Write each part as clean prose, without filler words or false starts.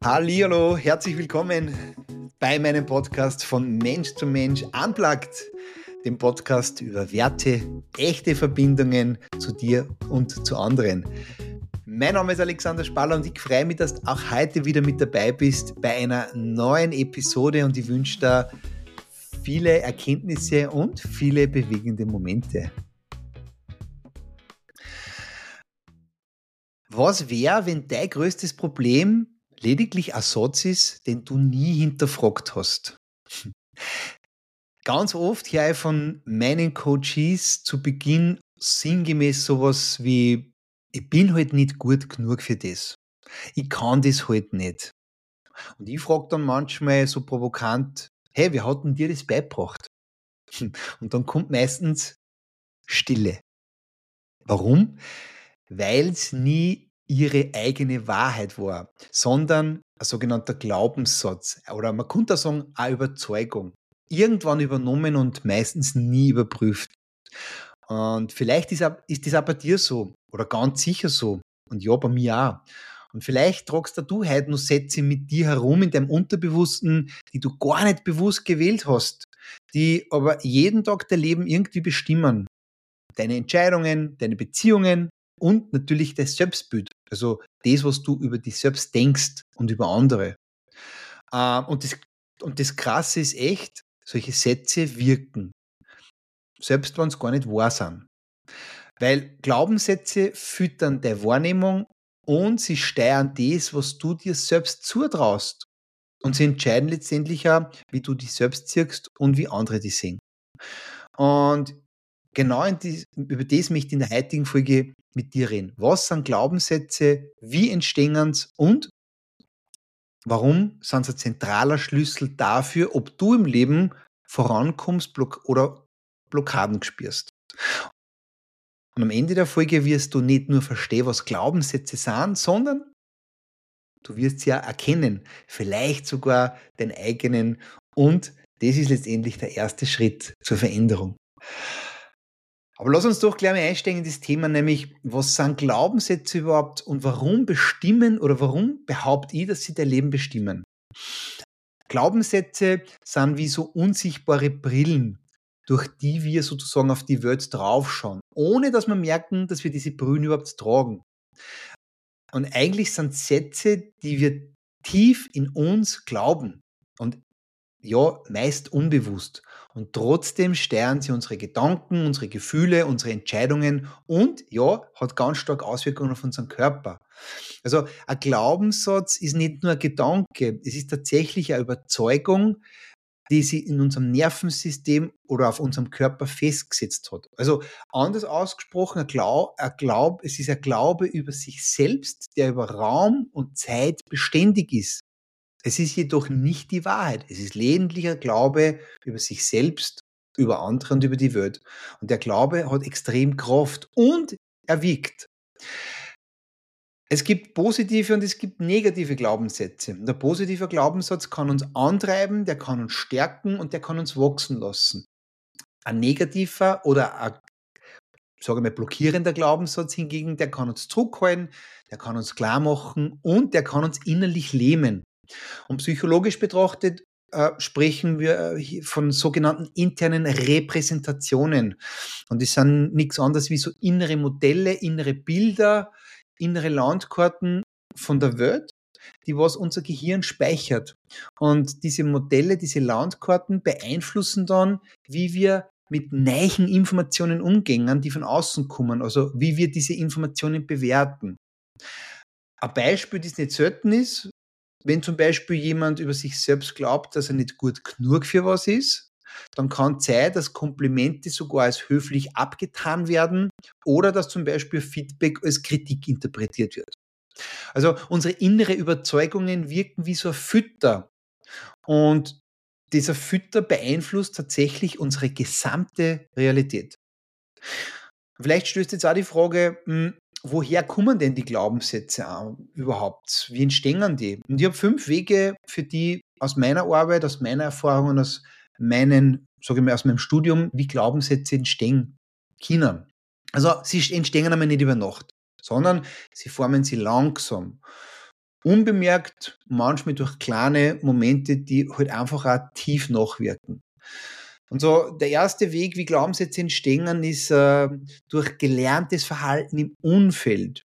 Hallihallo, herzlich willkommen bei meinem Podcast von Mensch zu Mensch Unplugged, dem Podcast über Werte, echte Verbindungen zu dir und zu anderen. Mein Name ist Alexander Spaller und ich freue mich, dass du auch heute wieder mit dabei bist bei einer neuen Episode und ich wünsche dir viele Erkenntnisse und viele bewegende Momente. Was wäre, wenn dein größtes Problem lediglich ein Satz ist, den du nie hinterfragt hast? Ganz oft höre ich von meinen Coaches zu Beginn sinngemäß sowas wie: Ich bin halt nicht gut genug für das. Ich kann das halt nicht. Und ich frage dann manchmal so provokant: Hey, wer hat denn dir das beigebracht? Und dann kommt meistens Stille. Warum? Weil es nie ihre eigene Wahrheit war, sondern ein sogenannter Glaubenssatz oder man könnte auch sagen, eine Überzeugung. Irgendwann übernommen und meistens nie überprüft. Und vielleicht ist das auch bei dir so oder ganz sicher so. Und ja, bei mir auch. Und vielleicht tragst du heute noch Sätze mit dir herum in deinem Unterbewussten, die du gar nicht bewusst gewählt hast, die aber jeden Tag dein Leben irgendwie bestimmen. Deine Entscheidungen, deine Beziehungen und natürlich dein Selbstbild. Also das, was du über dich selbst denkst und über andere. Und das Krasse ist echt, solche Sätze wirken, selbst wenn es gar nicht wahr sind. Weil Glaubenssätze füttern deine Wahrnehmung und sie steuern das, was du dir selbst zutraust. Und sie entscheiden letztendlich auch, wie du dich selbst siehst und wie andere dich sehen. Und genau über das möchte ich in der heutigen Folge mit dir reden. Was sind Glaubenssätze, wie entstehen sie und warum sind sie ein zentraler Schlüssel dafür, ob du im Leben vorankommst oder Blockaden spürst. Und am Ende der Folge wirst du nicht nur verstehen, was Glaubenssätze sind, sondern du wirst sie ja erkennen, vielleicht sogar den eigenen. Und das ist letztendlich der erste Schritt zur Veränderung. Aber lass uns doch gleich mal einsteigen in das Thema, nämlich was sind Glaubenssätze überhaupt und warum bestimmen oder warum behaupte ich, dass sie dein Leben bestimmen? Glaubenssätze sind wie so unsichtbare Brillen, durch die wir sozusagen auf die Welt draufschauen, ohne dass wir merken, dass wir diese Brillen überhaupt tragen. Und eigentlich sind Sätze, die wir tief in uns glauben und ja, meist unbewusst. Und trotzdem steuern sie unsere Gedanken, unsere Gefühle, unsere Entscheidungen und ja, hat ganz stark Auswirkungen auf unseren Körper. Also ein Glaubenssatz ist nicht nur ein Gedanke, es ist tatsächlich eine Überzeugung, die sich in unserem Nervensystem oder auf unserem Körper festgesetzt hat. Also anders ausgesprochen, es ist ein Glaube über sich selbst, der über Raum und Zeit beständig ist. Es ist jedoch nicht die Wahrheit. Es ist lediglich ein Glaube über sich selbst, über andere und über die Welt. Und der Glaube hat extrem Kraft und er wirkt. Es gibt positive und es gibt negative Glaubenssätze. Der positive Glaubenssatz kann uns antreiben, der kann uns stärken und der kann uns wachsen lassen. Ein negativer oder ein, sage ich mal, blockierender Glaubenssatz hingegen, der kann uns zurückhalten, der kann uns klar machen und der kann uns innerlich lähmen. Und psychologisch betrachtet sprechen wir hier von sogenannten internen Repräsentationen. Und das sind nichts anderes wie so innere Modelle, innere Bilder, innere Landkarten von der Welt, die was unser Gehirn speichert. Und diese Modelle, diese Landkarten beeinflussen dann, wie wir mit neuen Informationen umgehen, die von außen kommen, also wie wir diese Informationen bewerten. Ein Beispiel, das nicht selten ist: Wenn zum Beispiel jemand über sich selbst glaubt, dass er nicht gut genug für was ist, dann kann es sein, dass Komplimente sogar als höflich abgetan werden oder dass zum Beispiel Feedback als Kritik interpretiert wird. Also unsere inneren Überzeugungen wirken wie so ein Fütter und dieser Fütter beeinflusst tatsächlich unsere gesamte Realität. Vielleicht stößt jetzt auch die Frage, woher kommen denn die Glaubenssätze überhaupt? Wie entstehen die? Und ich habe 5 Wege für die aus meiner Arbeit, aus meiner Erfahrung und aus meinem Studium, wie Glaubenssätze entstehen können. Also sie entstehen einmal nicht über Nacht, sondern sie formen sie langsam. Unbemerkt, manchmal durch kleine Momente, die halt einfach auch tief nachwirken. Und so der erste Weg, wie Glaubenssätze entstehen, ist durch gelerntes Verhalten im Umfeld.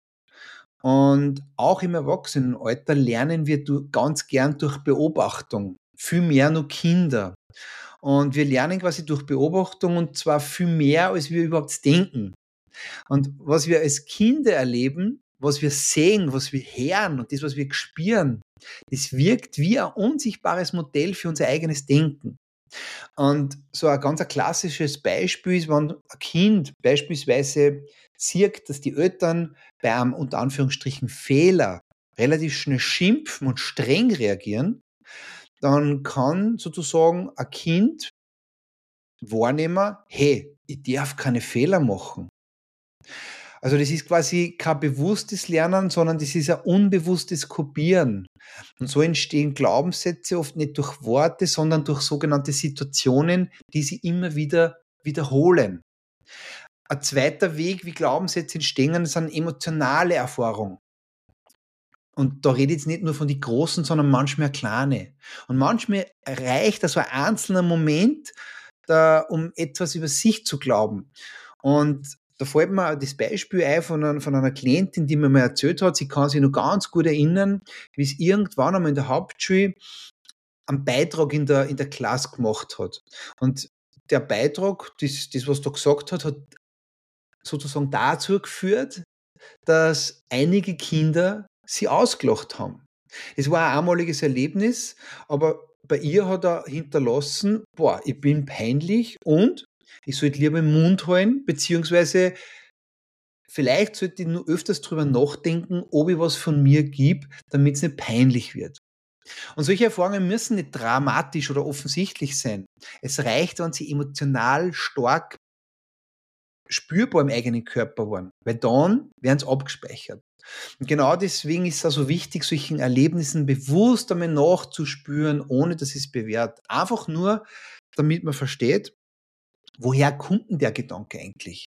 Und auch im Erwachsenenalter lernen wir ganz gern durch Beobachtung. Viel mehr nur Kinder. Und wir lernen quasi durch Beobachtung und zwar viel mehr, als wir überhaupt denken. Und was wir als Kinder erleben, was wir sehen, was wir hören und das, was wir spüren, das wirkt wie ein unsichtbares Modell für unser eigenes Denken. Und so ein klassisches Beispiel ist, wenn ein Kind beispielsweise sieht, dass die Eltern bei einem unter Anführungsstrichen Fehler relativ schnell schimpfen und streng reagieren, dann kann sozusagen ein Kind wahrnehmen, hey, ich darf keine Fehler machen. Also das ist quasi kein bewusstes Lernen, sondern das ist ein unbewusstes Kopieren. Und so entstehen Glaubenssätze oft nicht durch Worte, sondern durch sogenannte Situationen, die sie immer wieder wiederholen. Ein zweiter Weg, wie Glaubenssätze entstehen, sind emotionale Erfahrungen. Und da rede ich jetzt nicht nur von den großen, sondern manchmal kleine. Und manchmal reicht so ein einzelner Moment, um etwas über sich zu glauben. Und da fällt mir das Beispiel ein von einer Klientin, die mir mal erzählt hat, sie kann sich noch ganz gut erinnern, wie es irgendwann einmal in der Hauptschule einen Beitrag in der Klasse gemacht hat. Und der Beitrag, das was da gesagt hat, hat sozusagen dazu geführt, dass einige Kinder sie ausgelacht haben. Es war ein einmaliges Erlebnis, aber bei ihr hat er hinterlassen, boah, ich bin peinlich und ich sollte lieber den Mund halten, beziehungsweise vielleicht sollte ich nur öfters drüber nachdenken, ob ich was von mir gebe, damit es nicht peinlich wird. Und solche Erfahrungen müssen nicht dramatisch oder offensichtlich sein. Es reicht, wenn sie emotional stark spürbar im eigenen Körper waren, weil dann werden sie abgespeichert. Und genau deswegen ist es also wichtig, solchen Erlebnissen bewusst einmal nachzuspüren, ohne dass es bewährt. Einfach nur, damit man versteht, woher kommt denn der Gedanke eigentlich?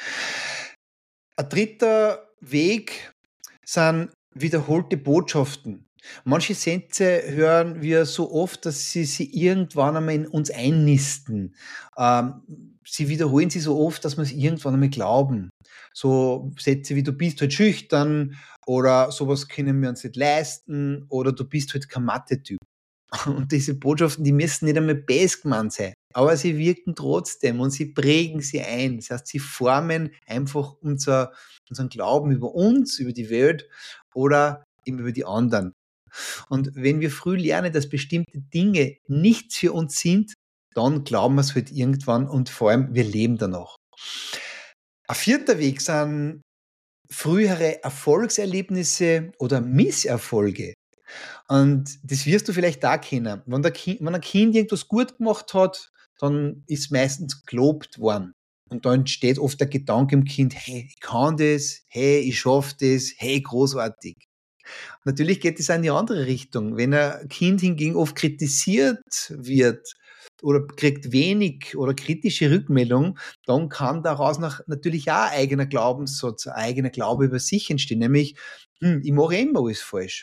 Ein dritter Weg sind wiederholte Botschaften. Manche Sätze hören wir so oft, dass sie irgendwann einmal in uns einnisten. Sie wiederholen sie so oft, dass wir es irgendwann einmal glauben. So Sätze wie du bist halt schüchtern oder sowas können wir uns nicht leisten oder du bist halt kein Mathe-Typ. Und diese Botschaften, die müssen nicht einmal böse gemeint sein, aber sie wirken trotzdem und sie prägen sie ein. Das heißt, sie formen einfach unseren Glauben über uns, über die Welt oder eben über die anderen. Und wenn wir früh lernen, dass bestimmte Dinge nichts für uns sind, dann glauben wir es halt irgendwann und vor allem, wir leben danach. Ein vierter Weg sind frühere Erfolgserlebnisse oder Misserfolge. Und das wirst du vielleicht da kennen. Wenn ein Kind irgendwas gut gemacht hat, dann ist meistens gelobt worden. Und dann entsteht oft der Gedanke im Kind, hey, ich kann das, hey, ich schaffe das, hey, großartig. Natürlich geht es in die andere Richtung. Wenn ein Kind hingegen oft kritisiert wird oder kriegt wenig oder kritische Rückmeldung, dann kann daraus natürlich auch ein eigener Glaubenssatz, ein eigener Glaube über sich entstehen, nämlich, ich mache immer alles falsch.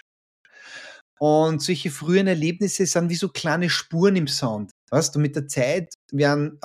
Und solche frühen Erlebnisse sind wie so kleine Spuren im Sand. Weißt du, mit der Zeit werden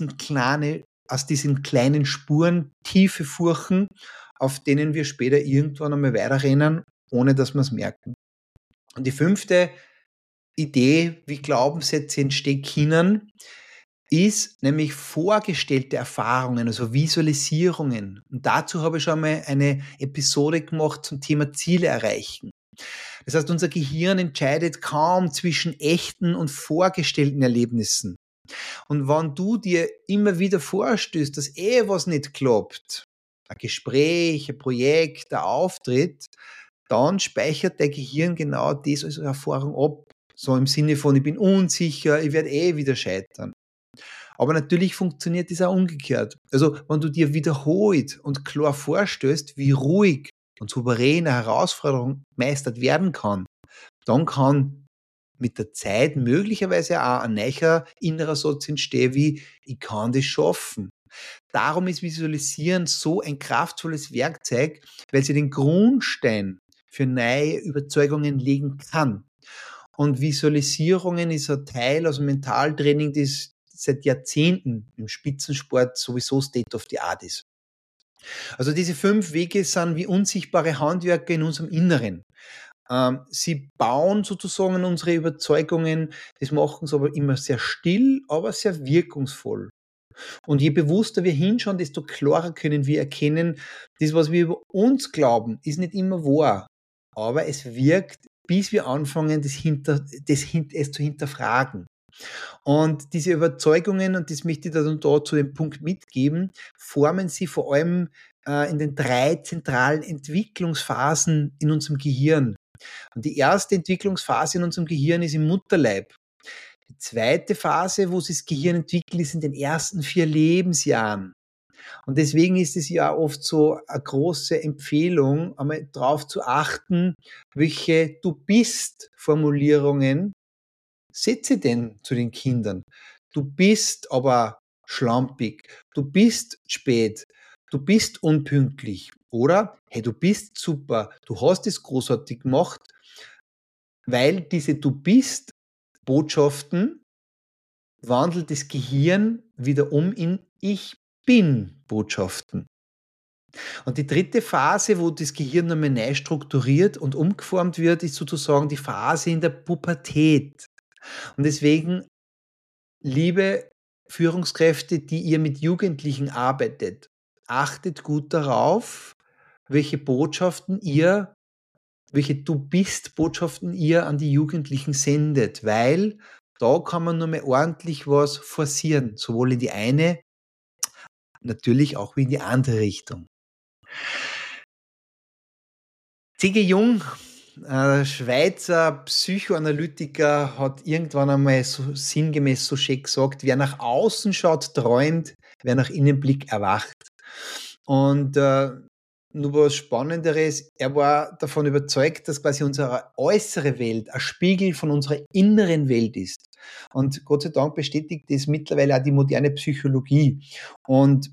aus diesen kleinen Spuren tiefe Furchen, auf denen wir später irgendwann einmal weiterrennen, ohne dass wir es merken. Und die fünfte Idee, wie Glaubenssätze entstehen können, ist nämlich vorgestellte Erfahrungen, also Visualisierungen. Und dazu habe ich schon mal eine Episode gemacht zum Thema Ziele erreichen. Das heißt, unser Gehirn entscheidet kaum zwischen echten und vorgestellten Erlebnissen. Und wenn du dir immer wieder vorstößt, dass was nicht klappt, ein Gespräch, ein Projekt, ein Auftritt, dann speichert dein Gehirn genau das als Erfahrung ab. So im Sinne von, ich bin unsicher, ich werde wieder scheitern. Aber natürlich funktioniert das auch umgekehrt. Also, wenn du dir wiederholt und klar vorstößt, wie ruhig und souverän eine Herausforderung gemeistert werden kann, dann kann mit der Zeit möglicherweise auch ein neuer innerer Satz entstehen wie, ich kann das schaffen. Darum ist Visualisieren so ein kraftvolles Werkzeug, weil sie den Grundstein für neue Überzeugungen legen kann. Und Visualisierungen ist ein Teil aus dem Mentaltraining, das seit Jahrzehnten im Spitzensport sowieso State of the Art ist. Also diese 5 Wege sind wie unsichtbare Handwerker in unserem Inneren. Sie bauen sozusagen unsere Überzeugungen, das machen sie aber immer sehr still, aber sehr wirkungsvoll. Und je bewusster wir hinschauen, desto klarer können wir erkennen, das, was wir über uns glauben, ist nicht immer wahr. Aber es wirkt, bis wir anfangen, es zu hinterfragen. Und diese Überzeugungen, und das möchte ich dann da zu dem Punkt mitgeben, formen sie vor allem in den 3 zentralen Entwicklungsphasen in unserem Gehirn. Und die erste Entwicklungsphase in unserem Gehirn ist im Mutterleib. Die zweite Phase, wo sich das Gehirn entwickelt, ist in den ersten 4 Lebensjahren. Und deswegen ist es ja oft so eine große Empfehlung, einmal darauf zu achten, welche Du bist Formulierungen setze denn zu den Kindern. Du bist aber schlampig, du bist spät, du bist unpünktlich oder hey, du bist super, du hast es großartig gemacht, weil diese Du bist Botschaften wandelt das Gehirn wieder um in Ich bin Botschaften. Und die dritte Phase, wo das Gehirn nochmal neu strukturiert und umgeformt wird, ist sozusagen die Phase in der Pubertät. Und deswegen, liebe Führungskräfte, die ihr mit Jugendlichen arbeitet, achtet gut darauf, welche Botschaften ihr, welche Du bist Botschaften ihr an die Jugendlichen sendet, weil da kann man nur mehr ordentlich was forcieren, sowohl in die eine, natürlich auch wie in die andere Richtung. C.G. Jung, Schweizer Psychoanalytiker, hat irgendwann einmal so sinngemäß so schön gesagt, wer nach außen schaut, träumt, wer nach innen blickt, erwacht. Und nur was Spannenderes, er war davon überzeugt, dass quasi unsere äußere Welt ein Spiegel von unserer inneren Welt ist. Und Gott sei Dank bestätigt das mittlerweile auch die moderne Psychologie. Und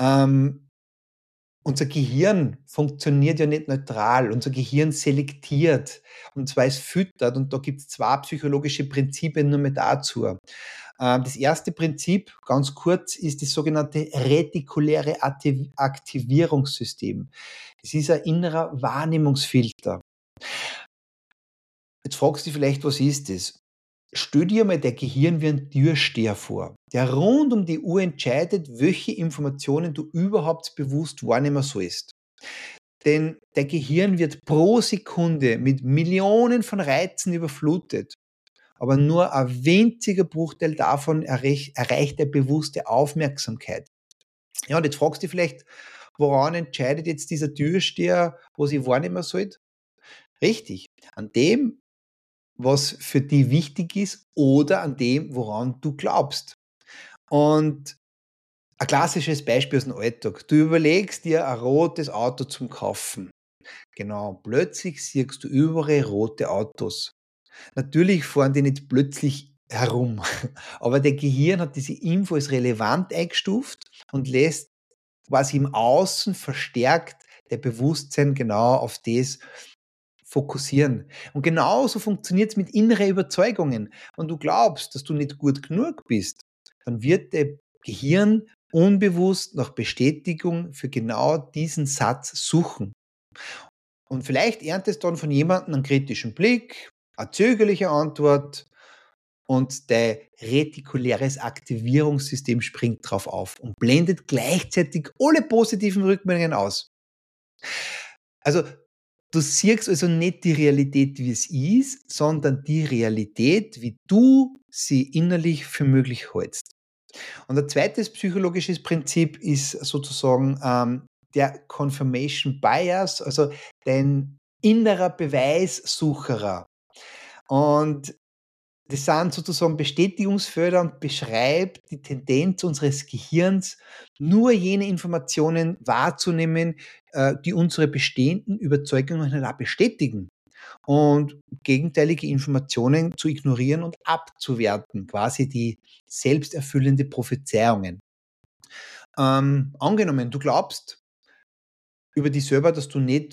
unser Gehirn funktioniert ja nicht neutral. Unser Gehirn selektiert und zwar es füttert. Und da gibt es 2 psychologische Prinzipien nur mehr dazu. Das erste Prinzip, ganz kurz, ist das sogenannte retikuläre Aktivierungssystem. Es ist ein innerer Wahrnehmungsfilter. Jetzt fragst du dich vielleicht, was ist das? Stell dir mal der Gehirn wie ein Türsteher vor, der rund um die Uhr entscheidet, welche Informationen du überhaupt bewusst wahrnehmen sollst. Denn der Gehirn wird pro Sekunde mit Millionen von Reizen überflutet. Aber nur ein winziger Bruchteil davon erreicht der bewusste Aufmerksamkeit. Ja, und jetzt fragst du dich vielleicht, woran entscheidet jetzt dieser Türsteher, was ich wahrnehmen soll? Richtig, an dem, was für dich wichtig ist oder an dem, woran du glaubst. Und ein klassisches Beispiel aus dem Alltag. Du überlegst dir ein rotes Auto zum Kaufen. Genau, plötzlich siehst du überall rote Autos. Natürlich fahren die nicht plötzlich herum, aber der Gehirn hat diese Info als relevant eingestuft und lässt quasi im Außen verstärkt der Bewusstsein genau auf das fokussieren. Und genauso funktioniert es mit inneren Überzeugungen. Wenn du glaubst, dass du nicht gut genug bist, dann wird der Gehirn unbewusst nach Bestätigung für genau diesen Satz suchen. Und vielleicht erntest du dann von jemandem einen kritischen Blick, eine zögerliche Antwort und dein retikuläres Aktivierungssystem springt drauf auf und blendet gleichzeitig alle positiven Rückmeldungen aus. Also du siehst also nicht die Realität, wie es ist, sondern die Realität, wie du sie innerlich für möglich hältst. Und ein zweites psychologisches Prinzip ist sozusagen der Confirmation Bias, also dein innerer Beweissucherer. Und das sind sozusagen Bestätigungsfelder und beschreibt die Tendenz unseres Gehirns, nur jene Informationen wahrzunehmen, die unsere bestehenden Überzeugungen auch bestätigen und gegenteilige Informationen zu ignorieren und abzuwerten, quasi die selbsterfüllende Prophezeiungen. Angenommen, du glaubst über dich selber, dass du nicht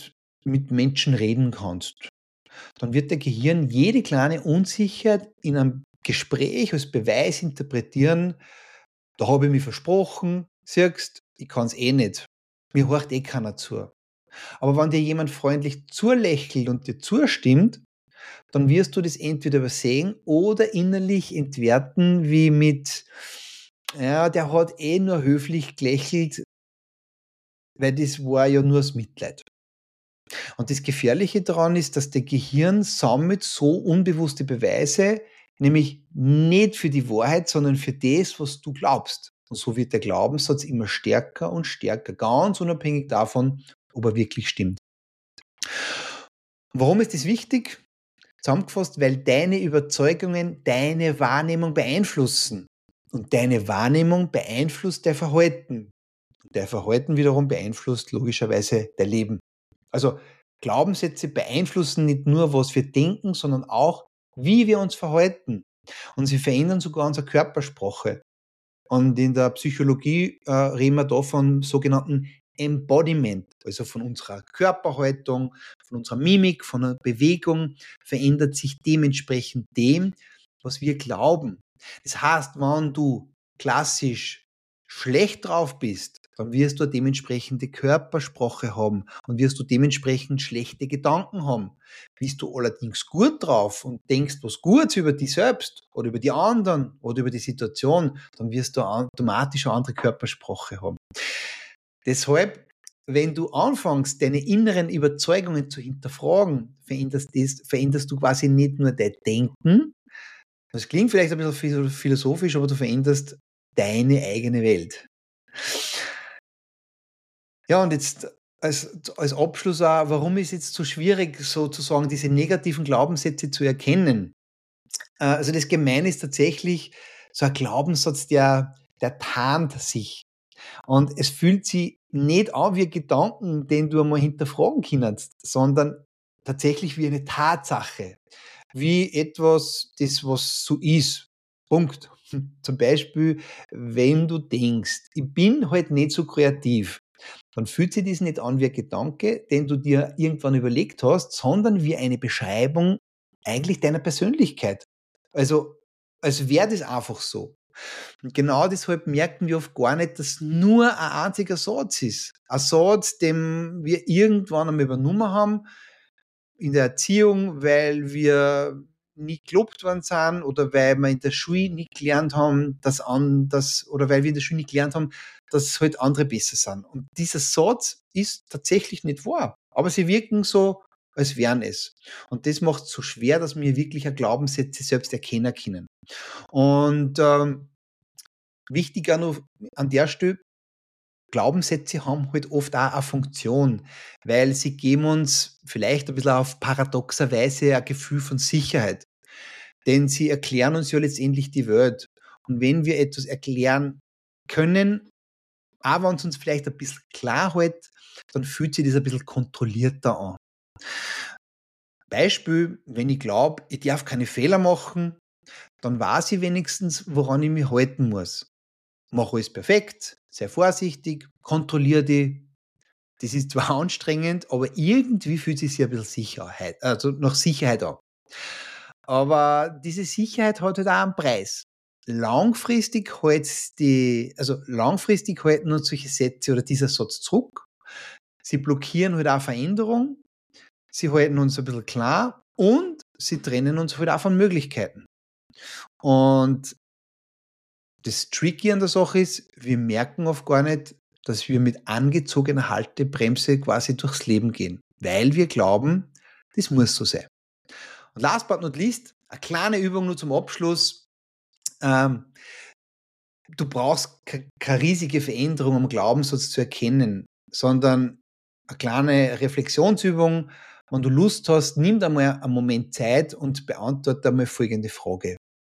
mit Menschen reden kannst, dann wird dein Gehirn jede kleine Unsicherheit in einem Gespräch als Beweis interpretieren: „Da habe ich mich versprochen, siehst, ich kann's eh nicht. Mir horcht eh keiner zu.“ Aber wenn dir jemand freundlich zulächelt und dir zustimmt, dann wirst du das entweder übersehen oder innerlich entwerten, wie mit: „Ja, der hat eh nur höflich gelächelt, weil das war ja nur aus Mitleid.“ Und das Gefährliche daran ist, dass dein Gehirn sammelt so unbewusste Beweise, nämlich nicht für die Wahrheit, sondern für das, was du glaubst. Und so wird der Glaubenssatz immer stärker und stärker, ganz unabhängig davon, ob er wirklich stimmt. Warum ist das wichtig? Zusammengefasst, weil deine Überzeugungen deine Wahrnehmung beeinflussen. Und deine Wahrnehmung beeinflusst dein Verhalten. Dein Verhalten wiederum beeinflusst logischerweise dein Leben. Also Glaubenssätze beeinflussen nicht nur, was wir denken, sondern auch, wie wir uns verhalten. Und sie verändern sogar unsere Körpersprache. Und in der Psychologie reden wir da von sogenannten Embodiment, also von unserer Körperhaltung, von unserer Mimik, von der Bewegung verändert sich dementsprechend dem, was wir glauben. Das heißt, wenn du klassisch schlecht drauf bist, dann wirst du eine dementsprechende Körpersprache haben und wirst du dementsprechend schlechte Gedanken haben. Bist du allerdings gut drauf und denkst was Gutes über dich selbst oder über die anderen oder über die Situation, dann wirst du automatisch eine andere Körpersprache haben. Deshalb, wenn du anfängst, deine inneren Überzeugungen zu hinterfragen, veränderst du quasi nicht nur dein Denken. Das klingt vielleicht ein bisschen philosophisch, aber du veränderst deine eigene Welt. Ja, und jetzt als Abschluss auch, warum ist es jetzt so schwierig, sozusagen diese negativen Glaubenssätze zu erkennen? Also das Gemeine ist tatsächlich so ein Glaubenssatz, der tarnt sich. Und es fühlt sich nicht an wie ein Gedanken, den du einmal hinterfragen kannst, sondern tatsächlich wie eine Tatsache. Wie etwas, das was so ist. Punkt. Zum Beispiel, wenn du denkst, ich bin halt nicht so kreativ, dann fühlt sich das nicht an wie ein Gedanke, den du dir irgendwann überlegt hast, sondern wie eine Beschreibung eigentlich deiner Persönlichkeit. Also, als wäre das einfach so. Und genau deshalb merken wir oft gar nicht, dass nur ein einziger Satz ist. Ein Satz, den wir irgendwann einmal übernommen haben in der Erziehung, weil wir nie gelobt worden sind oder weil wir in der Schule nie gelernt haben, oder weil wir in der Schule nie gelernt haben, dass halt andere besser sind. Und dieser Satz ist tatsächlich nicht wahr. Aber sie wirken so, als wären es. Und das macht es so schwer, dass wir wirklich eine Glaubenssätze selbst erkennen können. Und wichtig auch noch an der Stelle, Glaubenssätze haben halt oft auch eine Funktion, weil sie geben uns vielleicht ein bisschen auf paradoxer Weise ein Gefühl von Sicherheit. Denn sie erklären uns ja letztendlich die Welt. Und wenn wir etwas erklären können, auch wenn es uns vielleicht ein bisschen klar hält, dann fühlt sich das ein bisschen kontrollierter an. Beispiel, wenn ich glaube, ich darf keine Fehler machen, dann weiß ich wenigstens, woran ich mich halten muss. Mach alles perfekt, sei vorsichtig, kontrolliere dich. Das ist zwar anstrengend, aber irgendwie fühlt es sich ein bisschen Sicherheit, also nach Sicherheit an. Aber diese Sicherheit hat halt auch einen Preis. Langfristig halten uns solche Sätze oder dieser Satz zurück. Sie blockieren halt auch Veränderung, sie halten uns ein bisschen klar und sie trennen uns halt auch von Möglichkeiten. Und das Tricky an der Sache ist, wir merken oft gar nicht, dass wir mit angezogener Haltebremse quasi durchs Leben gehen, weil wir glauben, das muss so sein. Und last but not least, eine kleine Übung nur zum Abschluss. Ähm, Du brauchst keine riesige Veränderung, um Glaubenssatz zu erkennen, sondern eine kleine Reflexionsübung. Wenn du Lust hast, nimm dir mal einen Moment Zeit und beantworte einmal folgende Frage.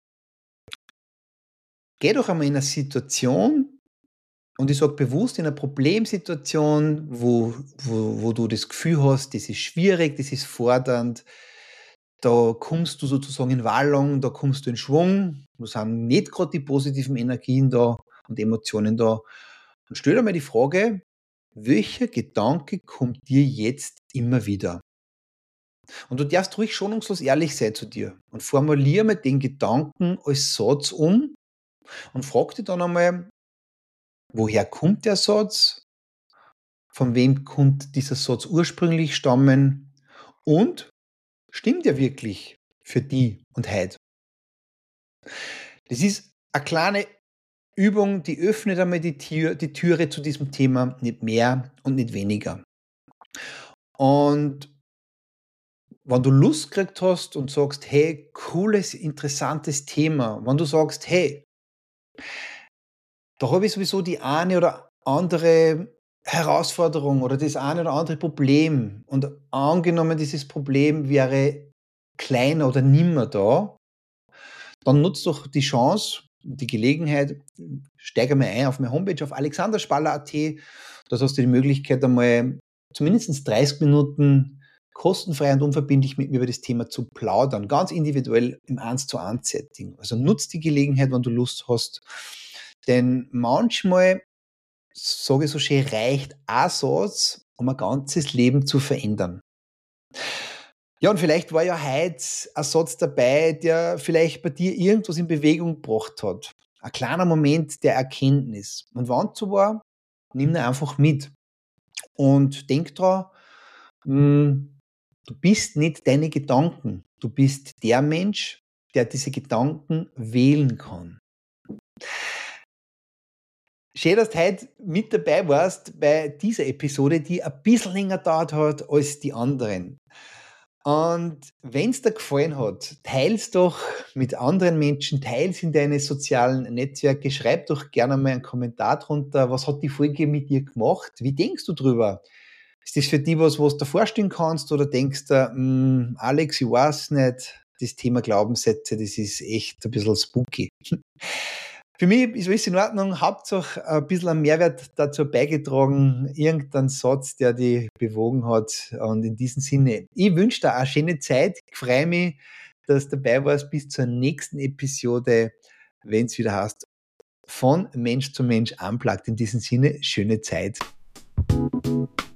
Geh doch einmal in eine Situation, und ich sage bewusst in einer Problemsituation, wo du das Gefühl hast, das ist schwierig, das ist fordernd, da kommst du sozusagen in Wallung, da kommst du in Schwung, da sind nicht gerade die positiven Energien da und Emotionen da. Und stell dir mal die Frage, welcher Gedanke kommt dir jetzt immer wieder? Und du darfst ruhig schonungslos ehrlich sein zu dir und formuliere mal den Gedanken als Satz um und frag dich dann einmal, woher kommt der Satz? Von wem konnte dieser Satz ursprünglich stammen? Und stimmt er wirklich für die und heut? Das ist eine kleine Übung, die öffnet einmal die Türe zu diesem Thema, nicht mehr und nicht weniger. Und wenn du Lust gekriegt hast und sagst, hey, cooles, interessantes Thema, wenn du sagst, hey, da habe ich sowieso die eine oder andere Herausforderung oder das eine oder andere Problem und angenommen, dieses Problem wäre kleiner oder nimmer da, dann nutzt doch die Chance, die Gelegenheit, steige mal ein auf meine Homepage auf alexanderspaller.at. Da hast du die Möglichkeit, einmal zumindest 30 Minuten kostenfrei und unverbindlich mit mir über das Thema zu plaudern, ganz individuell im 1:1 Setting. Also nutzt die Gelegenheit, wenn du Lust hast. Denn manchmal, sage ich so schön, reicht ein Satz, um ein ganzes Leben zu verändern. Ja, und vielleicht war ja heute ein Satz dabei, der vielleicht bei dir irgendwas in Bewegung gebracht hat. Ein kleiner Moment der Erkenntnis. Und wenn es so war, nimm ihn einfach mit. Und denk dran, du bist nicht deine Gedanken. Du bist der Mensch, der diese Gedanken wählen kann. Schön, dass du heute mit dabei warst bei dieser Episode, die ein bisschen länger gedauert hat als die anderen. Und wenn es dir gefallen hat, teils doch mit anderen Menschen, teils in deine sozialen Netzwerke, schreib doch gerne mal einen Kommentar drunter. Was hat die Folge mit dir gemacht? Wie denkst du drüber? Ist das für dich was, was du dir vorstellen kannst? Oder denkst du, Alex, ich weiß nicht, das Thema Glaubenssätze, das ist echt ein bisschen spooky. Für mich ist alles in Ordnung. Hauptsache ein bisschen einen Mehrwert dazu beigetragen. Irgendein Satz, der dich bewogen hat. Und in diesem Sinne, ich wünsche dir eine schöne Zeit. Ich freue mich, dass du dabei warst. Bis zur nächsten Episode, wenn es wieder heißt, von Mensch zu Mensch unplugged. In diesem Sinne, schöne Zeit.